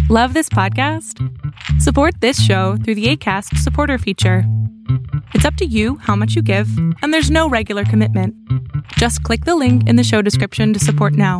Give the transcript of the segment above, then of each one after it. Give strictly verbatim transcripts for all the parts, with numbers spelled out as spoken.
Love this podcast? Support this show through the Acast supporter feature. It's up to you how much you give, and there's no regular commitment. Just click the link in the show description to support now.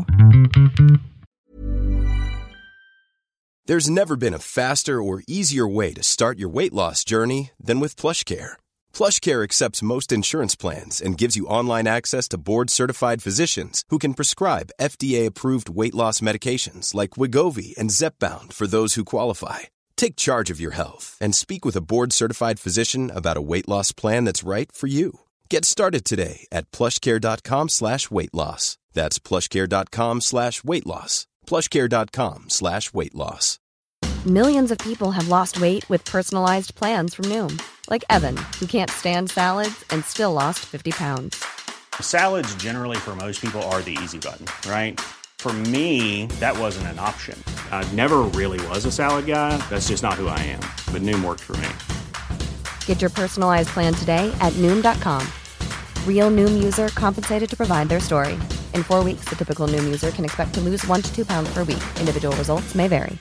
There's never been a faster or easier way to start your weight loss journey than with PlushCare. PlushCare accepts most insurance plans and gives you online access to board-certified physicians who can prescribe F D A-approved weight loss medications like Wegovy and Zepbound for those who qualify. Take charge of your health and speak with a board-certified physician about a weight loss plan that's right for you. Get started today at plushcare.com slash weight loss. That's plushcare.com slash weight loss. plushcare.com slash weight loss. Millions of people have lost weight with personalized plans from Noom. Like Evan, who can't stand salads and still lost fifty pounds. Salads generally for most people are the easy button, right? For me, that wasn't an option. I never really was a salad guy. That's just not who I am. But Noom worked for me. Get your personalized plan today at Noom dot com. Real Noom user compensated to provide their story. In four weeks, the typical Noom user can expect to lose one to two pounds per week. Individual results may vary.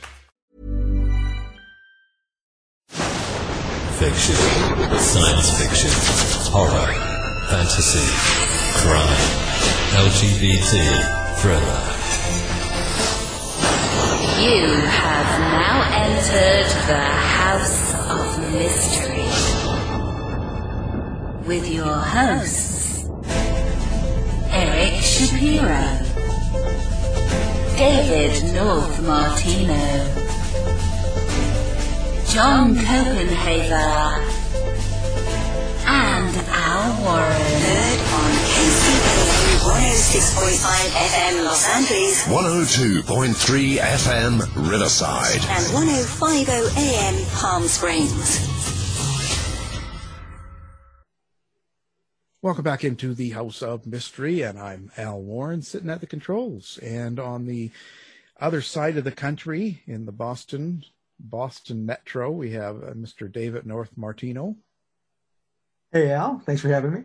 Fiction, science fiction, horror, fantasy, crime, L G B T, thriller. You have now entered the House of Mystery with your hosts, Eric Shapiro, David North Martino, John Copenhaver, and Al Warren. Heard on K C B one oh six point five F M Los Angeles, one oh two point three F M Riverside, and one oh five point oh A M Palm Springs. Welcome back into the House of Mystery, and I'm Al Warren, sitting at the controls. And on the other side of the country, in the Boston Boston Metro, we have uh, Mister David North Martino. Hey, Al. Thanks for having me.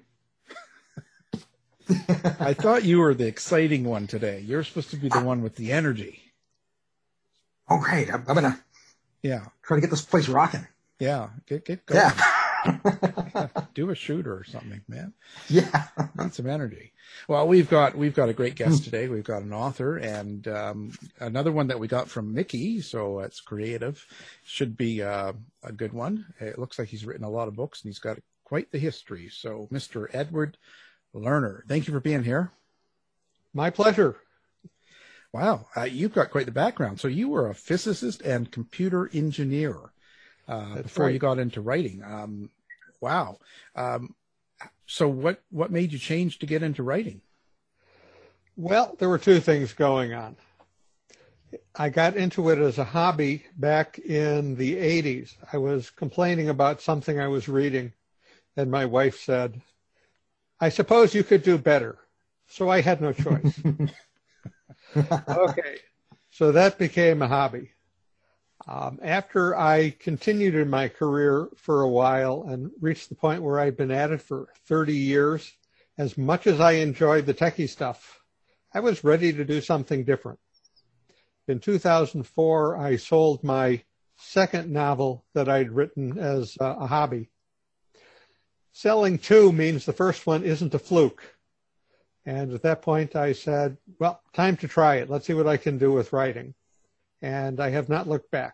I thought you were the exciting one today. You're supposed to be the one with the energy. Oh, great. I'm, I'm going to yeah. try to get this place rocking. Yeah. Get, get going. Yeah. Do a shooter or something, man. Yeah. Need some energy. Well, we've got we've got a great guest today. We've got an author and um, another one that we got from Mickey, so it's creative. Should be uh, a good one. It looks like he's written a lot of books and he's got quite the history. So, Mister Edward Lerner, thank you for being here. My pleasure. Wow, uh, you've got quite the background. So you were a physicist and computer engineer uh, before right. you got into writing. Um, wow. Um, so what, what made you change to get into writing? Well, there were two things going on. I got into it as a hobby back in the eighties. I was complaining about something I was reading, and my wife said, I suppose you could do better. So I had no choice. Okay, so that became a hobby. Um, after I continued in my career for a while and reached the point where I'd been at it for thirty years, as much as I enjoyed the techie stuff, I was ready to do something different. In two thousand four, I sold my second novel that I'd written as uh, a hobby. Selling two means the first one isn't a fluke. And at that point, I said, well, time to try it. Let's see what I can do with writing. And I have not looked back.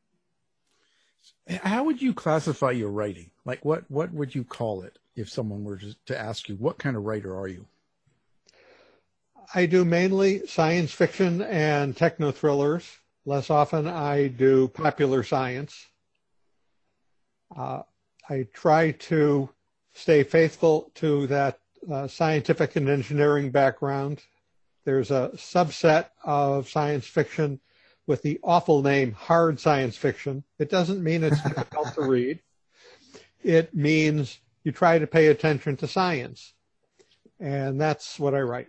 How would you classify your writing? Like, what, what would you call it if someone were to, to ask you, what kind of writer are you? I do mainly science fiction and techno thrillers. Less often, I do popular science. Uh, I try to stay faithful to that uh, scientific and engineering background. There's a subset of science fiction with the awful name hard science fiction. It doesn't mean it's difficult to read. It means you try to pay attention to science. And that's what I write.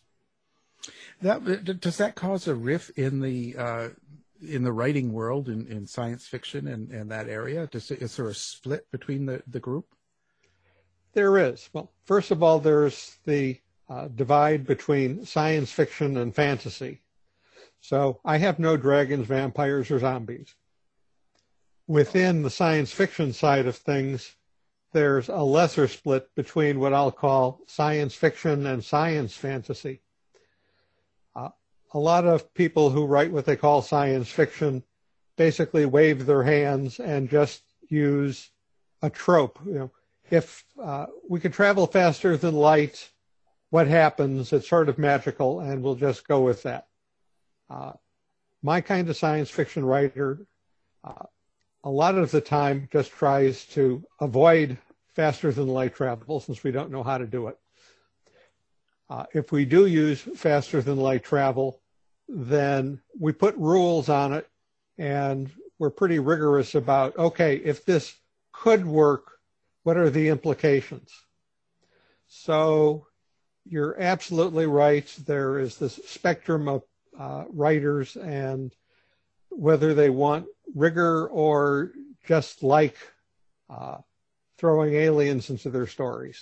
That, does that cause a rift in the uh, in the writing world in, in science fiction and, and that area? Does, is there a split between the, the group? There is. Well, first of all, there's the uh, divide between science fiction and fantasy. So I have no dragons, vampires, or zombies. Within the science fiction side of things, there's a lesser split between what I'll call science fiction and science fantasy. Uh, a lot of people who write what they call science fiction basically wave their hands and just use a trope. You know, if uh, we could travel faster than light, what happens? It's sort of magical, and we'll just go with that. Uh, my kind of science fiction writer, uh, a lot of the time just tries to avoid faster than light travel since we don't know how to do it. Uh, if we do use faster than light travel, then we put rules on it, and we're pretty rigorous about, okay, if this could work, what are the implications? So you're absolutely right. There is this spectrum of uh, writers, and whether they want rigor or just like uh, throwing aliens into their stories.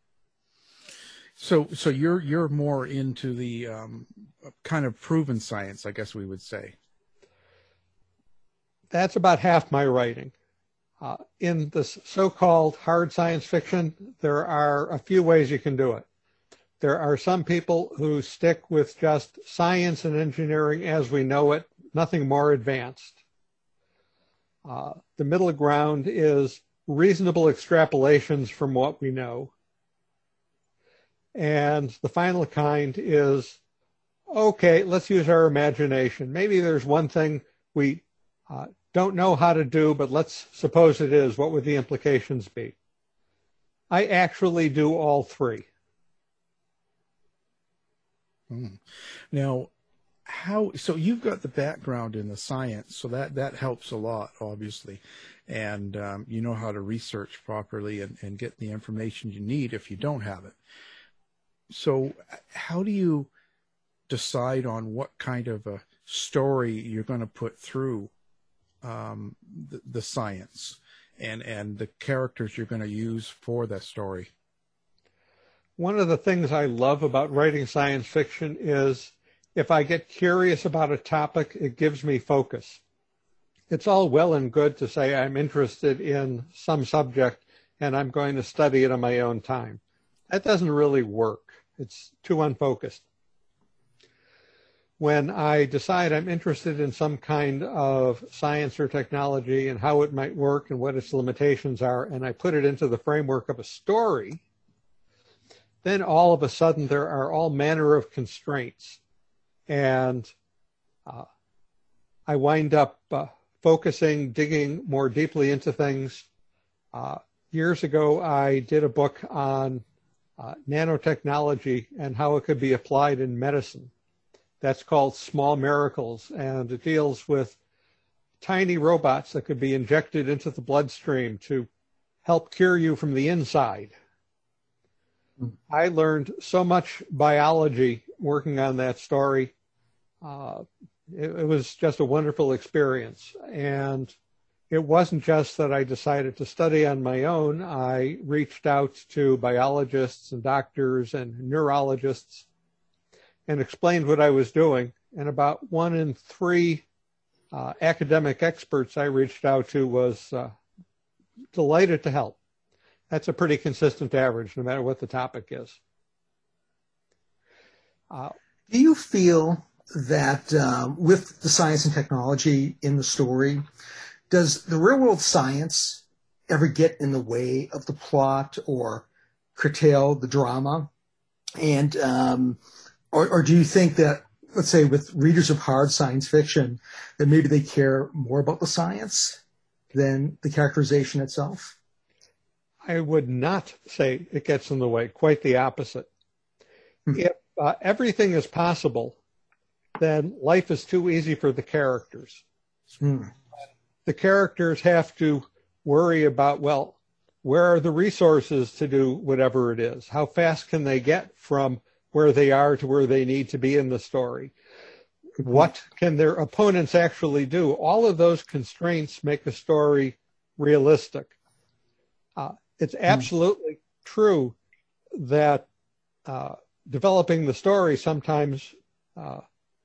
So, so you're you're more into the um, kind of proven science, I guess we would say. That's about half my writing. Uh, in this so-called hard science fiction, there are a few ways you can do it. There are some people who stick with just science and engineering as we know it, nothing more advanced. Uh, the middle ground is reasonable extrapolations from what we know. And the final kind is, okay, let's use our imagination. Maybe there's one thing we uh, don't know how to do, but let's suppose it is. What would the implications be? I actually do all three. Hmm. Now, how, so you've got the background in the science, so that, that helps a lot, obviously. And um, you know how to research properly and, and get the information you need if you don't have it. So how do you decide on what kind of a story you're going to put through um, the, the science and, and the characters you're going to use for that story? One of the things I love about writing science fiction is if I get curious about a topic, it gives me focus. It's all well and good to say I'm interested in some subject and I'm going to study it on my own time. That doesn't really work. It's too unfocused. When I decide I'm interested in some kind of science or technology and how it might work and what its limitations are, and I put it into the framework of a story, then all of a sudden there are all manner of constraints. And uh, I wind up uh, focusing, digging more deeply into things. Uh, years ago, I did a book on uh, nanotechnology and how it could be applied in medicine. That's called Small Miracles, and it deals with tiny robots that could be injected into the bloodstream to help cure you from the inside. I learned so much biology working on that story. Uh, it, it was just a wonderful experience. And it wasn't just that I decided to study on my own. I reached out to biologists and doctors and neurologists and explained what I was doing. And about one in three uh, academic experts I reached out to was uh, delighted to help. That's a pretty consistent average, no matter what the topic is. Uh, Do you feel that um, with the science and technology in the story, does the real world science ever get in the way of the plot or curtail the drama? And um, or, or do you think that, let's say, with readers of hard science fiction, that maybe they care more about the science than the characterization itself? I would not say it gets in the way, quite the opposite. Mm-hmm. If uh, everything is possible, then life is too easy for the characters. Mm-hmm. The characters have to worry about, well, where are the resources to do whatever it is? How fast can they get from where they are to where they need to be in the story? Mm-hmm. What can their opponents actually do? All of those constraints make a story realistic. Uh, It's absolutely mm. true that uh, developing the story sometimes uh,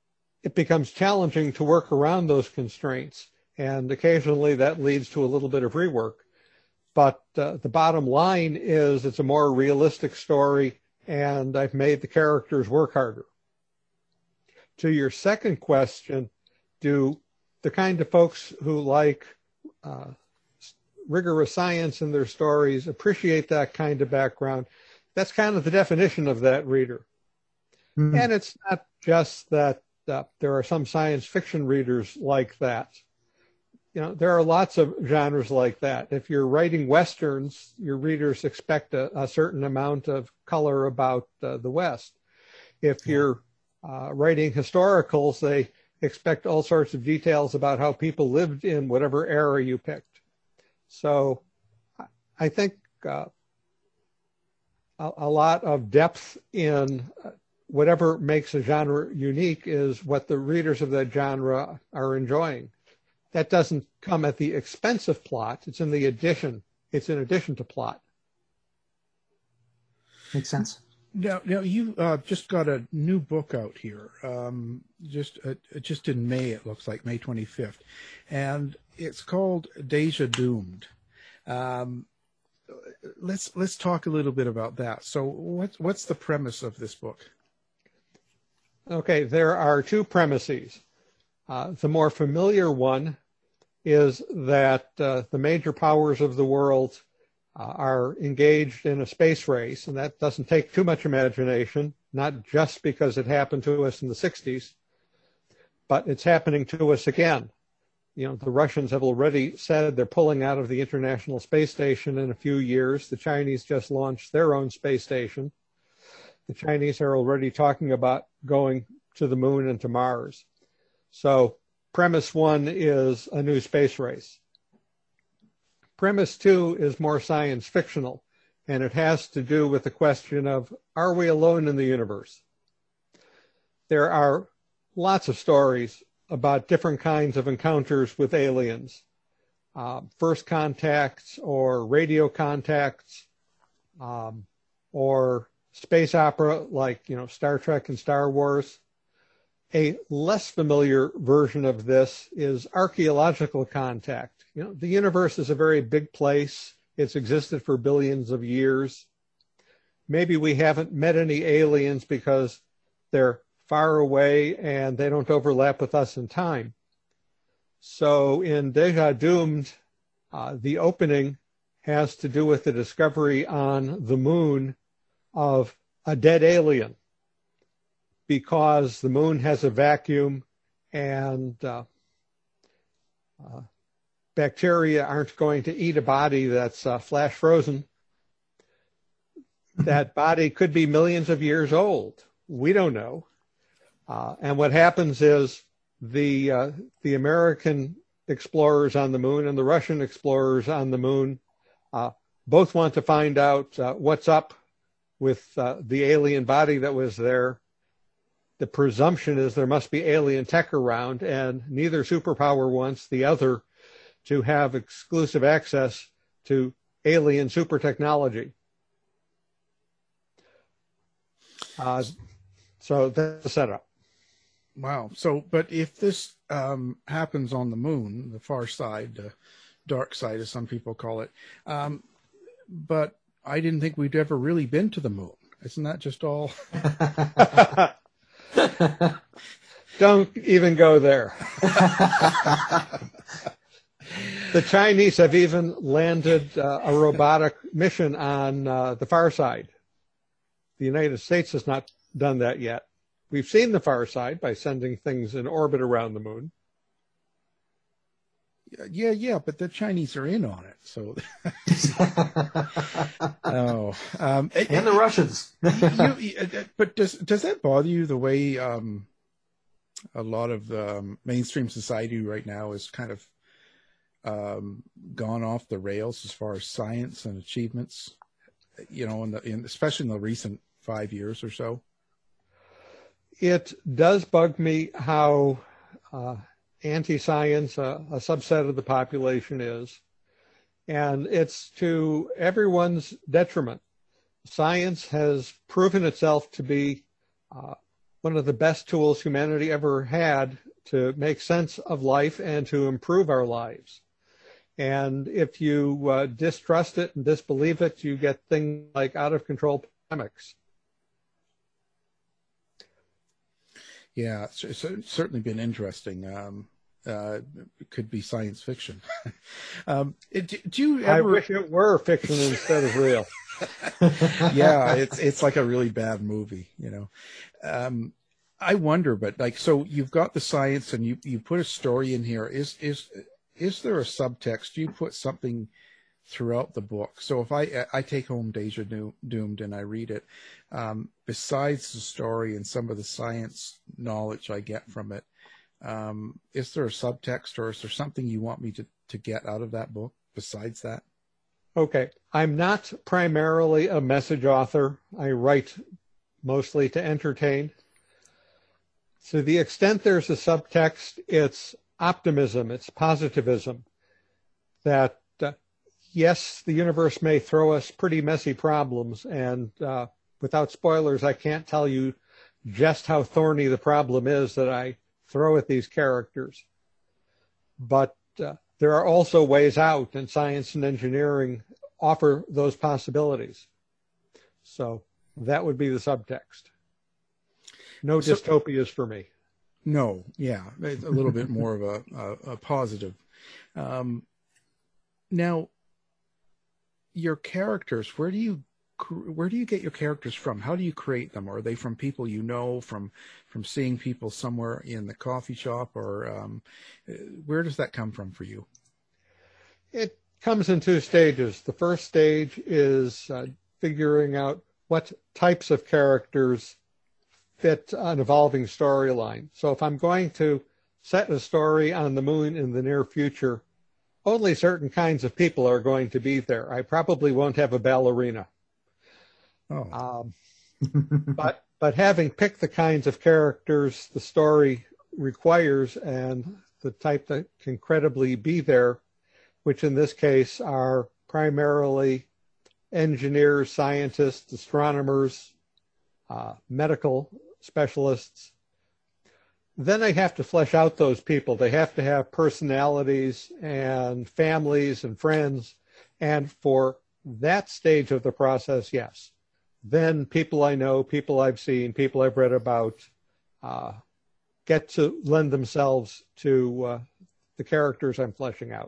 it becomes challenging to work around those constraints. And occasionally that leads to a little bit of rework. But uh, the bottom line is it's a more realistic story, and I've made the characters work harder. To your second question, do the kind of folks who like uh, rigorous science in their stories appreciate that kind of background? That's kind of the definition of that reader. Mm-hmm. And it's not just that uh, there are some science fiction readers like that. You know, there are lots of genres like that. If you're writing Westerns, your readers expect a, a certain amount of color about uh, the West. If you're uh, writing historicals, they expect all sorts of details about how people lived in whatever era you picked. So I think uh, a, a lot of depth in whatever makes a genre unique is what the readers of that genre are enjoying. That doesn't come at the expense of plot. It's in the addition. It's in addition to plot. Makes sense. Now, now you uh, just got a new book out here. Um, just, uh, just in May, it looks like May twenty-fifth, and it's called Deja Doomed. Um, let's let's talk a little bit about that. So, what's what's the premise of this book? Okay, there are two premises. Uh, the more familiar one is that uh, the major powers of the world uh, are engaged in a space race, and that doesn't take too much imagination, not just because it happened to us in the sixties, but it's happening to us again. You know, the Russians have already said they're pulling out of the International Space Station in a few years. The Chinese just launched their own space station. The Chinese are already talking about going to the moon and to Mars. So premise one is a new space race. Premise two is more science fictional, and it has to do with the question of, are we alone in the universe? There are lots of stories about different kinds of encounters with aliens, uh, first contacts or radio contacts, um, or space opera like, you know, Star Trek and Star Wars. A less familiar version of this is archaeological contact. You know, the universe is a very big place. It's existed for billions of years. Maybe we haven't met any aliens because they're far away and they don't overlap with us in time. So in Deja Doomed, uh, the opening has to do with the discovery on the moon of a dead alien, because the moon has a vacuum and uh, uh, bacteria aren't going to eat a body that's uh, flash frozen. That body could be millions of years old. We don't know. Uh, and what happens is the uh, the American explorers on the moon and the Russian explorers on the moon uh, both want to find out uh, what's up with uh, the alien body that was there. The presumption is there must be alien tech around, and neither superpower wants the other to have exclusive access to alien super technology. Uh, so that's the setup. Wow. So, but if this um, happens on the moon, the far side, the dark side, as some people call it, um, but I didn't think we'd ever really been to the moon. Isn't that just all? Don't even go there. The Chinese have even landed uh, a robotic mission on uh, the far side. The United States has not done that yet. We've seen the far side by sending things in orbit around the moon. Yeah, yeah, but the Chinese are in on it. So, oh, um, and the Russians. you, you, but does does that bother you the way um, a lot of the um, mainstream society right now is kind of um, gone off the rails as far as science and achievements? You know, in the in, especially in the recent five years or so. It does bug me how uh, anti-science uh, a subset of the population is, and it's to everyone's detriment. Science has proven itself to be uh, one of the best tools humanity ever had to make sense of life and to improve our lives. And if you uh, distrust it and disbelieve it, you get things like out-of-control pandemics. Yeah, it's, it's certainly been interesting. Um, uh, it could be science fiction. um, do, do you ever... I wish it were fiction instead of real. Yeah, it's it's like a really bad movie, you know. Um, I wonder, but like, so you've got the science and you, you put a story in here. Is is is there a subtext? Do you put something throughout the book? So if I I take home Deja Doomed and I read it, um, besides the story and some of the science knowledge I get from it, um, is there a subtext or is there something you want me to, to get out of that book besides that? Okay. I'm not primarily a message author. I write mostly to entertain. To the extent there's a subtext, it's optimism, it's positivism, that uh, yes, the universe may throw us pretty messy problems, and uh, without spoilers, I can't tell you just how thorny the problem is that I throw at these characters. But uh, there are also ways out, and science and engineering offer those possibilities. So that would be the subtext. No so, dystopias for me. No, yeah, it's a little bit more of a, a, a positive. Um, now, your characters, where do you where do you get your characters from? How do you create them? Are they from people you know, from from seeing people somewhere in the coffee shop, or um, where does that come from for you? It comes in two stages. The first stage is uh, figuring out what types of characters fit an evolving storyline. So if I'm going to set a story on the moon in the near future, only certain kinds of people are going to be there. I probably won't have a ballerina. Oh. Um, but but having picked the kinds of characters the story requires and the type that can credibly be there, which in this case are primarily engineers, scientists, astronomers, uh, medical specialists, then I have to flesh out those people. They have to have personalities and families and friends. And for that stage of the process, yes. Then people I know, people I've seen, people I've read about uh, get to lend themselves to uh, the characters I'm fleshing out.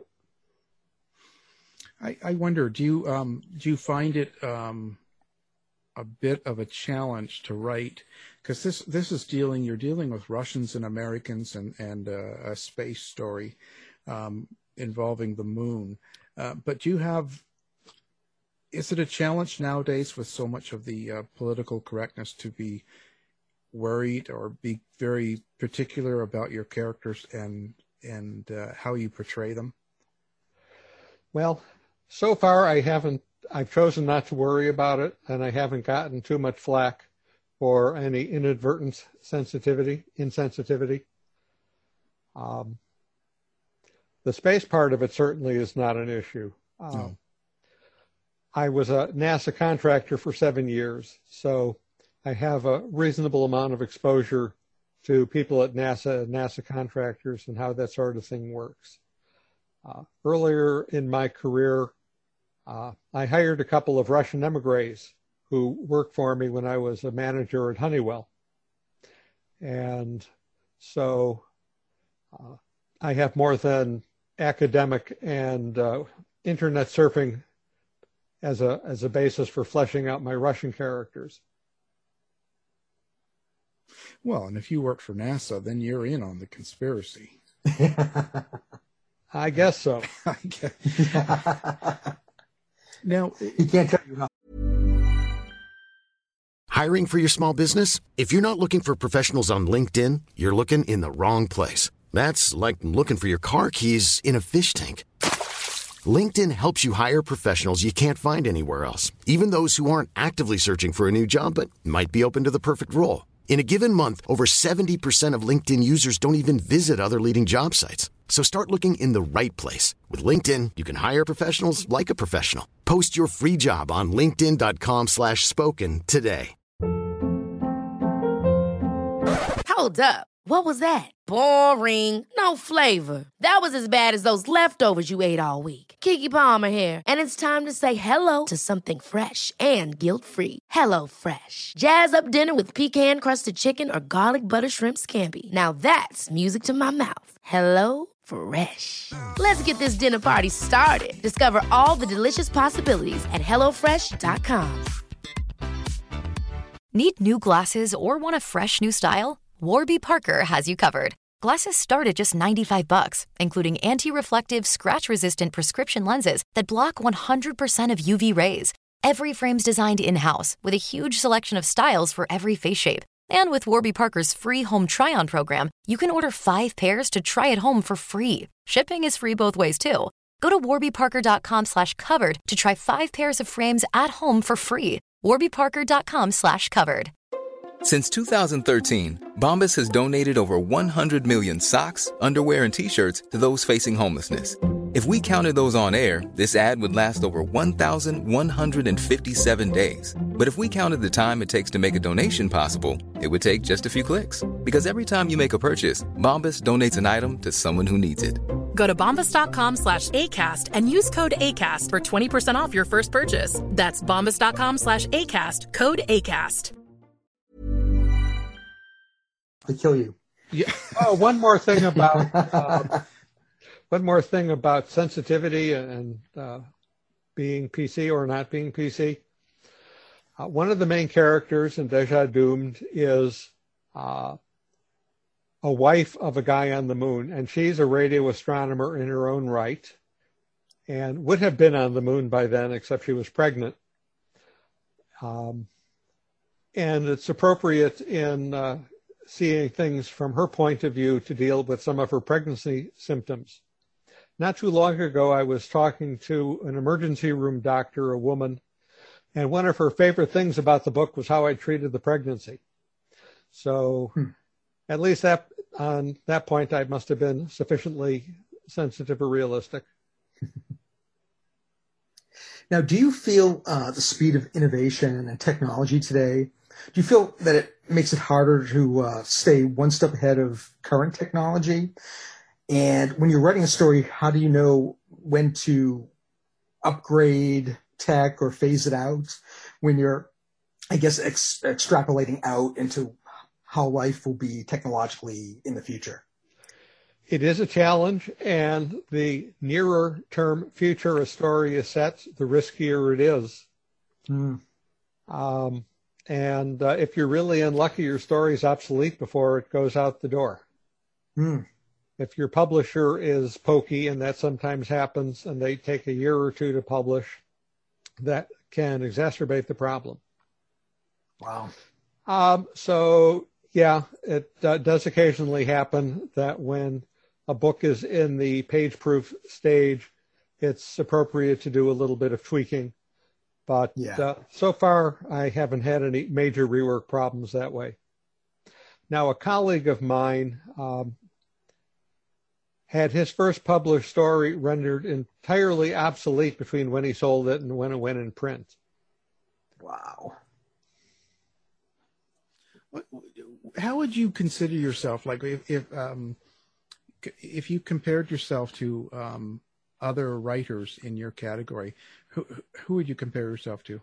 I, I wonder, do you um, do you find it um, a bit of a challenge to write? Because this this is dealing, you're dealing with Russians and Americans and and uh, a space story um, involving the moon. Uh, but do you have, is it a challenge nowadays with so much of the uh, political correctness to be worried or be very particular about your characters and and uh, how you portray them? Well, so far I haven't, I've chosen not to worry about it, and I haven't gotten too much flack for any inadvertent sensitivity, insensitivity. Um, the space part of it certainly is not an issue. Um, no. I was a NASA contractor for seven years, so I have a reasonable amount of exposure to people at NASA and NASA contractors and how that sort of thing works. Uh, earlier in my career, uh, I hired a couple of Russian emigres who worked for me when I was a manager at Honeywell. And so uh, I have more than academic and uh, internet surfing as a as a basis for fleshing out my Russian characters. Well, and if you work for NASA, then you're in on the conspiracy. I guess so. I guess. Now, you can't tell you how. Hiring for your small business? If you're not looking for professionals on LinkedIn, you're looking in the wrong place. That's like looking for your car keys in a fish tank. LinkedIn helps you hire professionals you can't find anywhere else, even those who aren't actively searching for a new job but might be open to the perfect role. In a given month, over seventy percent of LinkedIn users don't even visit other leading job sites. So start looking in the right place. With LinkedIn, you can hire professionals like a professional. Post your free job on linkedin dot com slash spoken today. Hold up. What was that? Boring. No flavor. That was as bad as those leftovers you ate all week. Keke Palmer here, and it's time to say hello to something fresh and guilt-free. Hello Fresh. Jazz up dinner with pecan-crusted chicken or garlic butter shrimp scampi. Now that's music to my mouth. Hello Fresh. Let's get this dinner party started. Discover all the delicious possibilities at hello fresh dot com. Need new glasses or want a fresh new style? Warby Parker has you covered. Glasses start at just ninety-five bucks, including anti-reflective, scratch-resistant prescription lenses that block one hundred percent of U V rays. Every frame's designed in-house with a huge selection of styles for every face shape. And with Warby Parker's free home try-on program, you can order five pairs to try at home for free. Shipping is free both ways, too. Go to warby parker dot com slash covered to try five pairs of frames at home for free. warby parker dot com slash covered. Since two thousand thirteen, Bombas has donated over one hundred million socks, underwear, and T-shirts to those facing homelessness. If we counted those on air, this ad would last over one thousand one hundred fifty-seven days. But if we counted the time it takes to make a donation possible, it would take just a few clicks. Because every time you make a purchase, Bombas donates an item to someone who needs it. Go to bombas dot com slash ACAST and use code ACAST for twenty percent off your first purchase. That's bombas dot com slash ACAST, code ACAST. They kill you. Yeah. Oh, one more thing about uh, one more thing about sensitivity and uh, being P C or not being P C. Uh, one of the main characters in Deja Doomed is uh, a wife of a guy on the moon, and she's a radio astronomer in her own right, and would have been on the moon by then, except she was pregnant. Um, and it's appropriate in uh, seeing things from her point of view to deal with some of her pregnancy symptoms. Not too long ago, I was talking to an emergency room doctor, a woman, and one of her favorite things about the book was how I treated the pregnancy. So hmm. at least that on that point, I must have been sufficiently sensitive or realistic. Now, do you feel uh, the speed of innovation and technology today, do you feel that it makes it harder to uh, stay one step ahead of current technology? And when you're writing a story, how do you know when to upgrade tech or phase it out when you're, I guess, ex- extrapolating out into how life will be technologically in the future? It is a challenge, and the nearer term future a story is set, the riskier it is. Mm. Um, and uh, if you're really unlucky, your story is obsolete before it goes out the door. Mm. If your publisher is pokey, and that sometimes happens, and they take a year or two to publish, that can exacerbate the problem. Wow. Um, so, yeah, it uh, does occasionally happen that when a book is in the page-proof stage, it's appropriate to do a little bit of tweaking. But yeah. uh, so far, I haven't had any major rework problems that way. Now, a colleague of mine um, had his first published story rendered entirely obsolete between when he sold it and when it went in print. Wow. How would you consider yourself, like if if, um, if you compared yourself to um, other writers in your category, who who would you compare yourself to?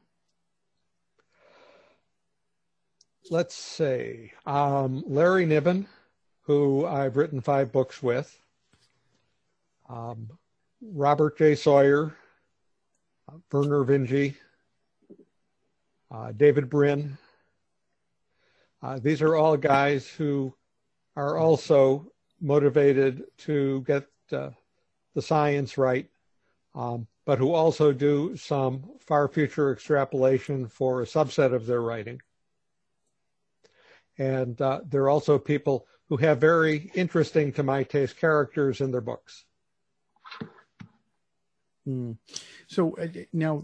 Let's say um, Larry Niven, who I've written five books with, um, Robert J. Sawyer, uh, Werner Vinge, uh, David Brin. Uh, these are all guys who are also motivated to get uh, the science right, um, but who also do some far future extrapolation for a subset of their writing. And uh, they're also people who have very interesting, to my taste, characters in their books. Mm. So uh, now,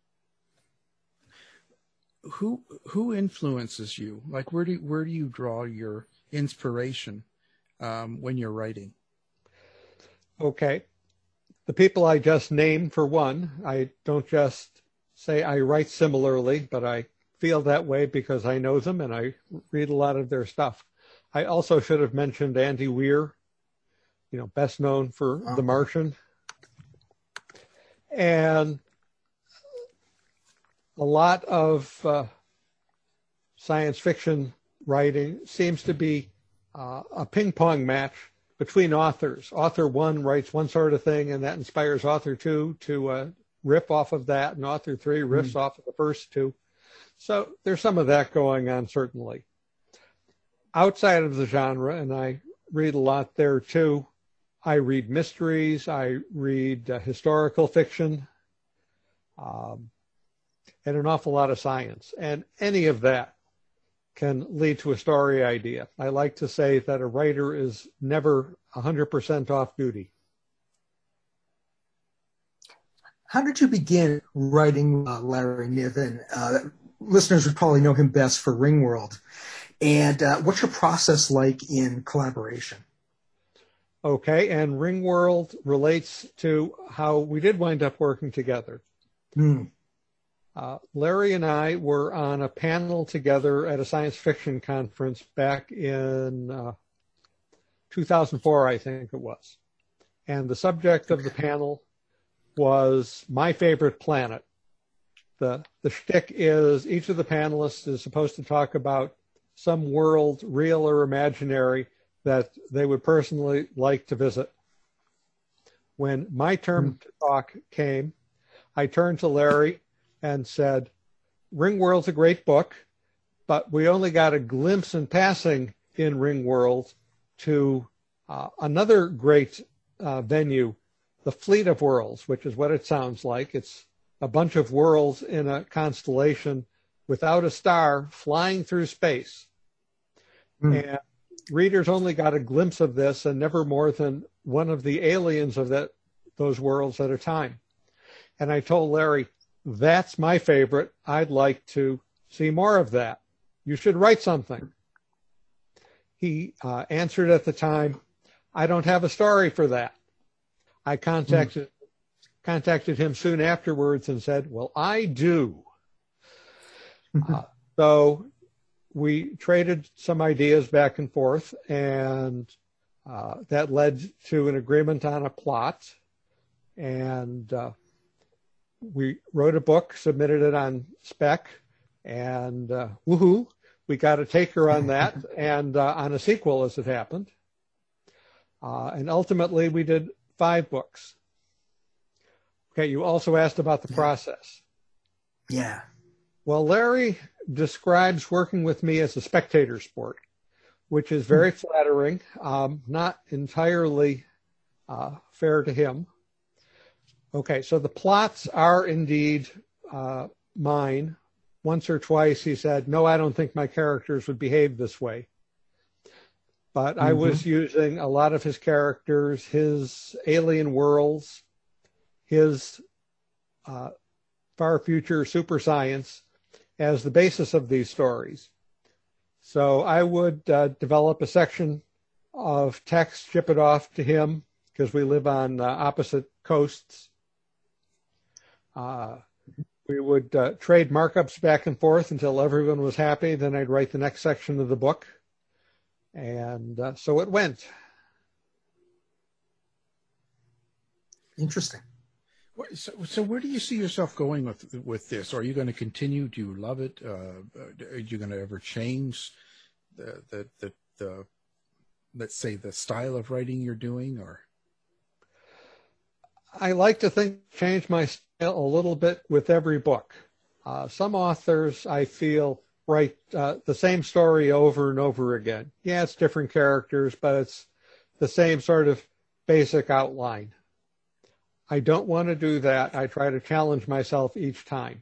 who who influences you? Like, where do where do you draw your inspiration um, when you're writing? Okay, the people I just named, for one. I don't just say I write similarly, but I feel that way because I know them and I read a lot of their stuff. I also should have mentioned Andy Weir, you know, best known for oh. The Martian. And a lot of uh, science fiction writing seems to be uh, a ping pong match between authors. Author one writes one sort of thing, and that inspires author two to uh, riff off of that, and author three riffs mm. off of the first two. So there's some of that going on, certainly. Outside of the genre, and I read a lot there too, I read mysteries, I read uh, historical fiction, um, and an awful lot of science. And any of that can lead to a story idea. I like to say that a writer is never one hundred percent off duty. How did you begin writing uh, Larry Niven? Uh, listeners would probably know him best for Ringworld. And uh, what's your process like in collaboration? Okay, and Ringworld relates to how we did wind up working together. Mm. Uh, Larry and I were on a panel together at a science fiction conference back in uh, two thousand four, I think it was. And the subject of the panel was My Favorite Planet. The, the shtick is each of the panelists is supposed to talk about some world, real or imaginary, that they would personally like to visit. When my turn mm. to talk came, I turned to Larry and said, Ringworld's a great book, but we only got a glimpse in passing in Ringworld to uh, another great uh, venue, the Fleet of Worlds, which is what it sounds like. It's a bunch of worlds in a constellation without a star flying through space. Mm. And readers only got a glimpse of this and never more than one of the aliens of that those worlds at a time. And I told Larry, that's my favorite. I'd like to see more of that. You should write something. He uh, answered at the time, I don't have a story for that. I contacted, mm. contacted him soon afterwards and said, well, I do. uh, so we traded some ideas back and forth, and uh, that led to an agreement on a plot. And uh, we wrote a book, submitted it on spec, and uh, woohoo, we got a taker on that and uh, on a sequel as it happened. Uh, and ultimately, we did five books. Okay, you also asked about the process. Yeah. Well, Larry describes working with me as a spectator sport, which is very mm. flattering, um, not entirely uh, fair to him. Okay, so the plots are indeed uh, mine. Once or twice he said, no, I don't think my characters would behave this way. But mm-hmm. I was using a lot of his characters, his alien worlds, his uh, far future super science as the basis of these stories. So I would uh, develop a section of text, ship it off to him, because we live on uh, opposite coasts. Uh, we would uh, trade markups back and forth until everyone was happy. Then I'd write the next section of the book. And uh, so it went. Interesting. So, so where do you see yourself going with with this? Are you going to continue? Do you love it? Uh, are you going to ever change the, the the the let's say the style of writing you're doing? Or I like to think change my style a little bit with every book. Uh, some authors I feel write uh, the same story over and over again. Yeah, it's different characters, but it's the same sort of basic outline. I don't want to do that. I try to challenge myself each time.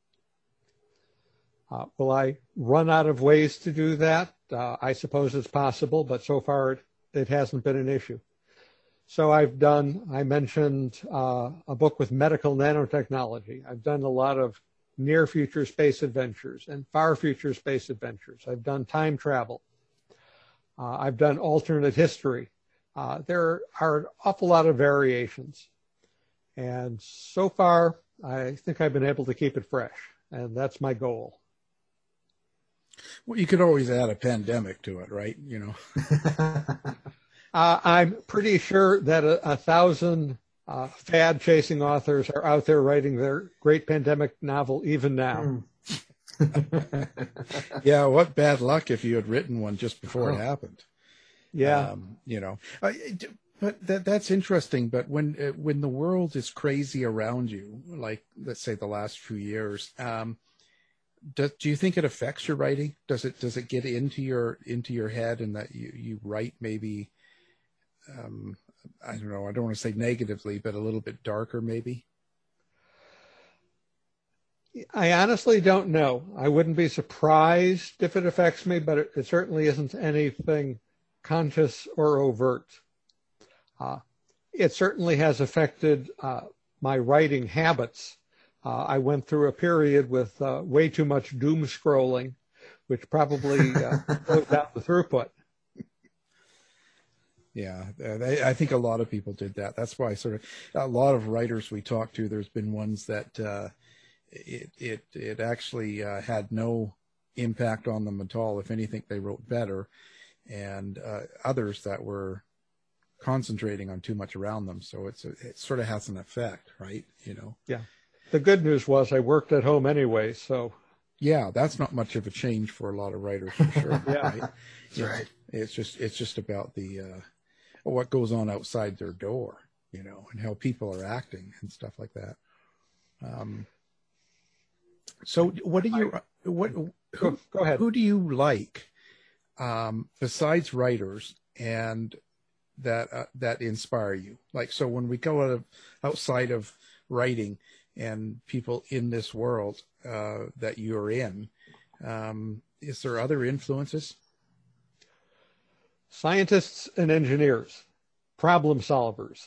Uh, will I run out of ways to do that? Uh, I suppose it's possible, but so far it, it hasn't been an issue. So I've done, I mentioned uh, a book with medical nanotechnology. I've done a lot of near future space adventures and far future space adventures. I've done time travel. Uh, I've done alternate history. Uh, there are an awful lot of variations. And so far, I think I've been able to keep it fresh, and that's my goal. Well, you could always add a pandemic to it, right? You know. uh, I'm pretty sure that a, a thousand uh, fad-chasing authors are out there writing their great pandemic novel even now. Mm. Yeah, what bad luck if you had written one just before oh. it happened. Yeah, um, you know. Uh, but that that's interesting. But when uh, when the world is crazy around you, like let's say the last few years. Um, Does, do you think it affects your writing? Does it does it get into your into your head and that you, you write maybe, um, I don't know, I don't want to say negatively, but a little bit darker maybe? I honestly don't know. I wouldn't be surprised if it affects me, but it, it certainly isn't anything conscious or overt. Uh, it certainly has affected uh, my writing habits. Uh, I went through a period with uh, way too much doom scrolling, which probably uh, slowed down the throughput. Yeah, they, I think a lot of people did that. That's why sort of a lot of writers we talk to, there's been ones that uh, it it it actually uh, had no impact on them at all. If anything, they wrote better, and uh, others that were concentrating on too much around them. So it's a, it sort of has an effect, right? You know. Yeah. The good news was I worked at home anyway, so. Yeah, that's not much of a change for a lot of writers, for sure. Yeah, right. It's, right. It's just it's just about the uh, what goes on outside their door, you know, and how people are acting and stuff like that. Um. So, what do you what who, go ahead? Who do you like um, besides writers and that uh, that inspire you? Like, so when we go out of, outside of writing and people in this world uh, that you're in, um, is there other influences? Scientists and engineers, problem solvers.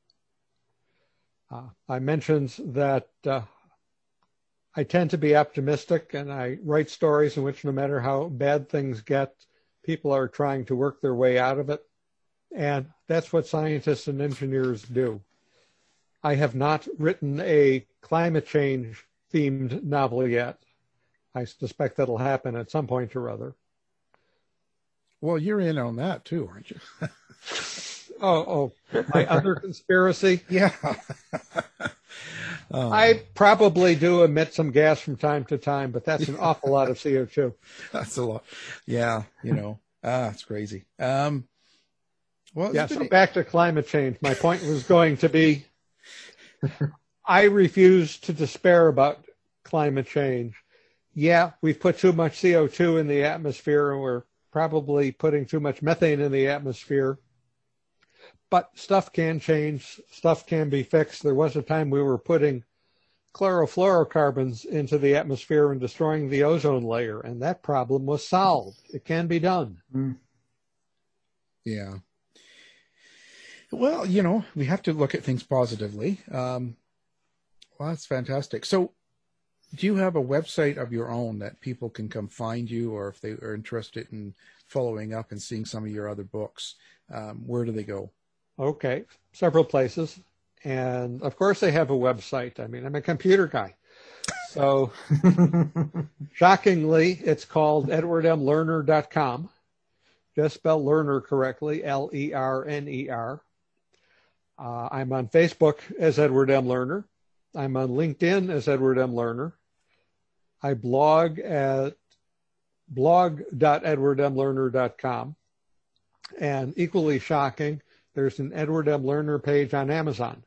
Uh, I mentioned that uh, I tend to be optimistic, and I write stories in which no matter how bad things get, people are trying to work their way out of it. And that's what scientists and engineers do. I have not written a climate change themed novel yet. I suspect that'll happen at some point or other. Well, you're in on that too, aren't you? oh, oh, my other conspiracy? Yeah. um, I probably do emit some gas from time to time, but that's an awful lot of C O two. That's a lot. Yeah, you know, ah, it's crazy. Um, well, yeah, so back to climate change. My point was going to be, I refuse to despair about climate change. Yeah, we've put too much C O two in the atmosphere, and we're probably putting too much methane in the atmosphere. But stuff can change. Stuff can be fixed. There was a time we were putting chlorofluorocarbons into the atmosphere and destroying the ozone layer, and that problem was solved. It can be done. Mm. Yeah. Well, you know, we have to look at things positively. Um, well, that's fantastic. So do you have a website of your own that people can come find you, or if they are interested in following up and seeing some of your other books, um, where do they go? Okay, several places. And of course they have a website. I mean, I'm a computer guy. So shockingly, it's called edward m lerner dot com. Just spell learner correctly, L E R N E R. Uh, I'm on Facebook as Edward M. Lerner. I'm on LinkedIn as Edward M. Lerner. I blog at blog dot edward m lerner dot com. And equally shocking, there's an Edward M. Lerner page on Amazon.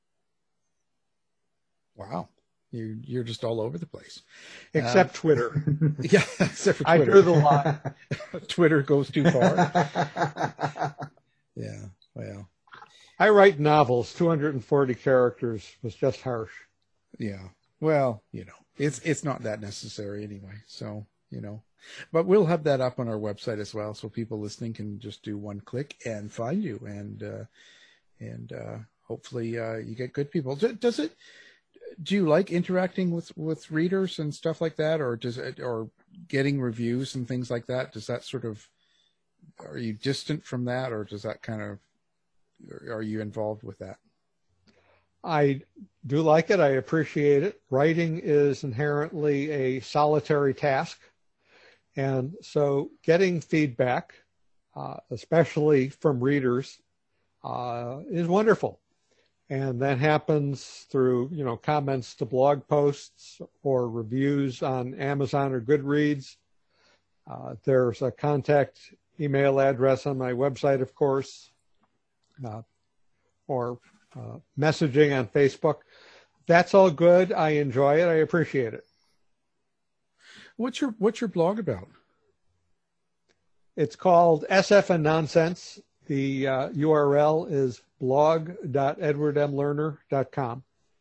Wow. You, you're just all over the place. Except uh, Twitter. Yeah, except for Twitter. I drew the line. Twitter goes too far. Yeah, well. I write novels. two hundred forty characters was just harsh. Yeah. Well, you know, it's it's not that necessary anyway. So, you know, but we'll have that up on our website as well, so people listening can just do one click and find you, and uh, and uh, hopefully uh, you get good people. Does it? Do you like interacting with, with readers and stuff like that, or does it, or getting reviews and things like that? Does that sort of, are you distant from that, or does that kind of, are you involved with that? I do like it. I appreciate it. Writing is inherently a solitary task, And so getting feedback, uh, especially from readers, uh, is wonderful. And that happens through, you know, comments to blog posts or reviews on Amazon or Goodreads. Uh, there's a contact email address on my website, of course, uh, or uh, messaging on Facebook. That's all good. I enjoy it. I appreciate it. What's your What's your blog about? It's called S F and Nonsense. The uh, U R L is blog dot edward m lerner dot com.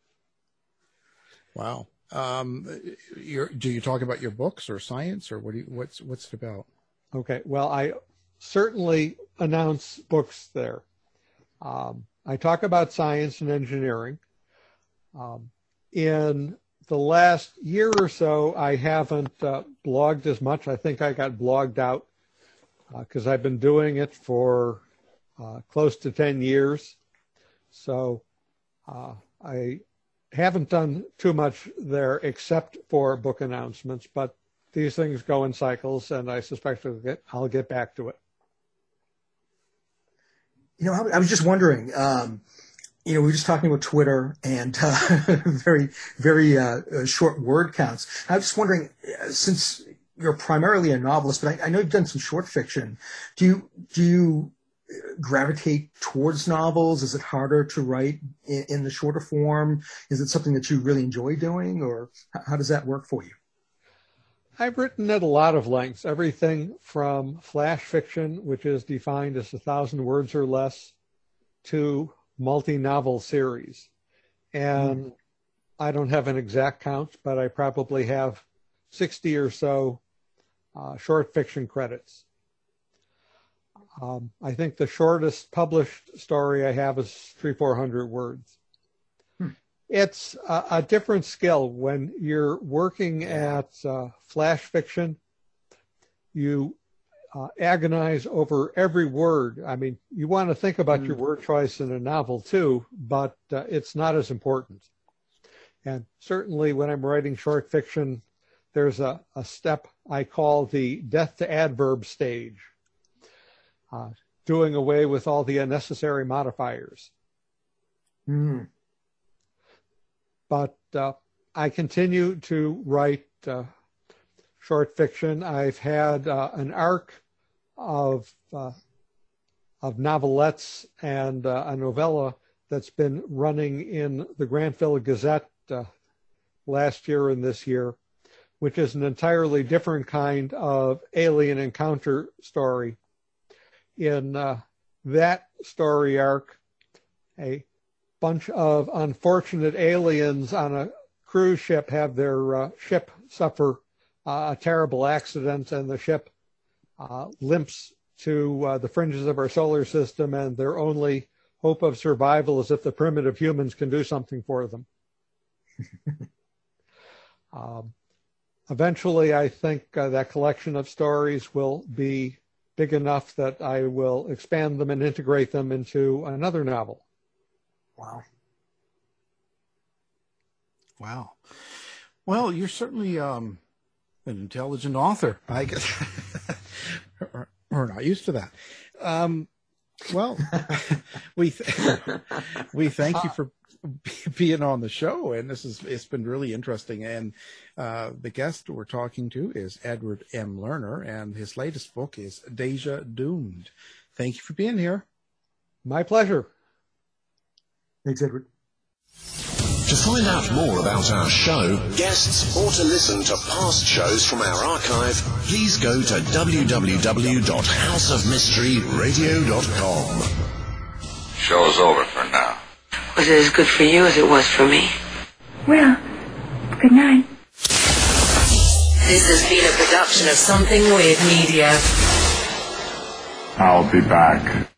Wow. Um, you're, do you talk about your books or science, or what do you, what's what's it about? Okay. Well, I certainly announce books there. Um, I talk about science and engineering. Um, in the last year or so, I haven't uh, blogged as much. I think I got blogged out because uh, I've been doing it for uh, close to ten years. So uh, I haven't done too much there except for book announcements, but these things go in cycles, and I suspect I'll get, I'll get back to it. You know, I, I was just wondering, um, you know, we were just talking about Twitter and uh, very, very uh, short word counts. I was just wondering, since you're primarily a novelist, but I, I know you've done some short fiction. Do you do you gravitate towards novels? Is it harder to write in, in the shorter form? Is it something that you really enjoy doing, or how does that work for you? I've written at a lot of lengths, everything from flash fiction, which is defined as a thousand words or less, to multi-novel series. And mm. I don't have an exact count, but I probably have sixty or so uh, short fiction credits. Um, I think the shortest published story I have is three, four hundred words. Hmm. It's a, a different skill. When you're working at uh, flash fiction, you uh, agonize over every word. I mean, you want to think about hmm. your word choice in a novel too, but uh, it's not as important. And certainly when I'm writing short fiction, there's a, a step I call the death to adverb stage. Uh, doing away with all the unnecessary modifiers. Mm. But uh, I continue to write uh, short fiction. I've had uh, an arc of uh, of novelettes and uh, a novella that's been running in the Grantville Gazette uh, last year and this year, which is an entirely different kind of alien encounter story. In uh, that story arc, a bunch of unfortunate aliens on a cruise ship have their uh, ship suffer uh, a terrible accident, and the ship uh, limps to uh, the fringes of our solar system, and their only hope of survival is if the primitive humans can do something for them. um, eventually, I think uh, that collection of stories will be big enough that I will expand them and integrate them into another novel. Wow. Wow. Well, you're certainly um, an intelligent author. I guess we're not used to that. Um, well, we th- we thank you for being on the show, and this is it's been really interesting. And uh, the guest we're talking to is Edward M. Lerner, and his latest book is Deja Doomed. Thank you for being here. My pleasure. Thanks, Edward. To find out more about our show, guests, or to listen to past shows from our archive, please go to w w w dot house of mystery radio dot com. Show's over for now. Was it as good for you as it was for me? Well, good night. This has been a production of Something Weird Media. I'll be back.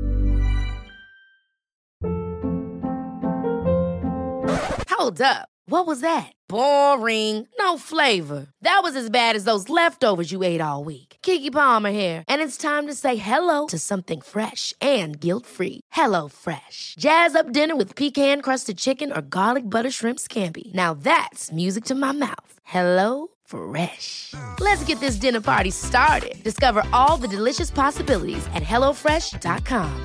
Hold up. What was that? Boring. No flavor. That was as bad as those leftovers you ate all week. Keke Palmer here, and it's time to say hello to something fresh and guilt-free. Hello Fresh. Jazz up dinner with pecan-crusted chicken or garlic butter shrimp scampi. Now that's music to my mouth. Hello Fresh. Let's get this dinner party started. Discover all the delicious possibilities at hello fresh dot com.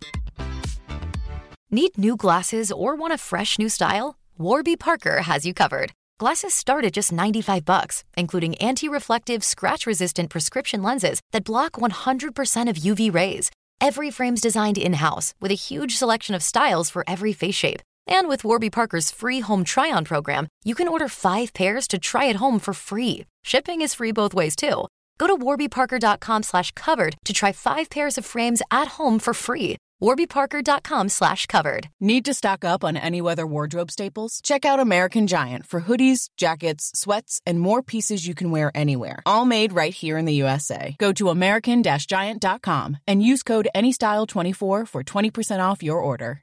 Need new glasses or want a fresh new style? Warby Parker has you covered. Glasses start at just ninety-five bucks, including anti-reflective, scratch-resistant prescription lenses that block one hundred percent of U V rays. Every frame's designed in-house with a huge selection of styles for every face shape. And with Warby Parker's free home try-on program, you can order five pairs to try at home for free. Shipping is free both ways, too. Go to warby parker dot com slash covered to try five pairs of frames at home for free. warby parker dot com slash covered. Need to stock up on any weather wardrobe staples? Check out American Giant for hoodies, jackets, sweats, and more pieces you can wear anywhere. All made right here in the U S A. Go to american giant dot com and use code any style twenty-four for twenty percent off your order.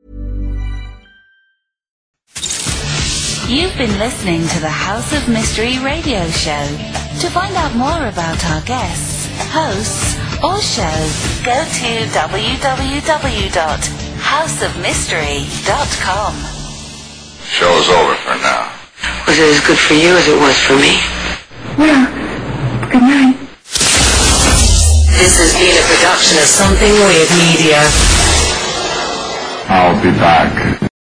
You've been listening to the House of Mystery radio show. To find out more about our guests, hosts, or shows, go to w w w dot house of mystery dot com. Show's over for now. Was it as good for you as it was for me? Well, good night. This has been a production of Something Weird Media. I'll be back.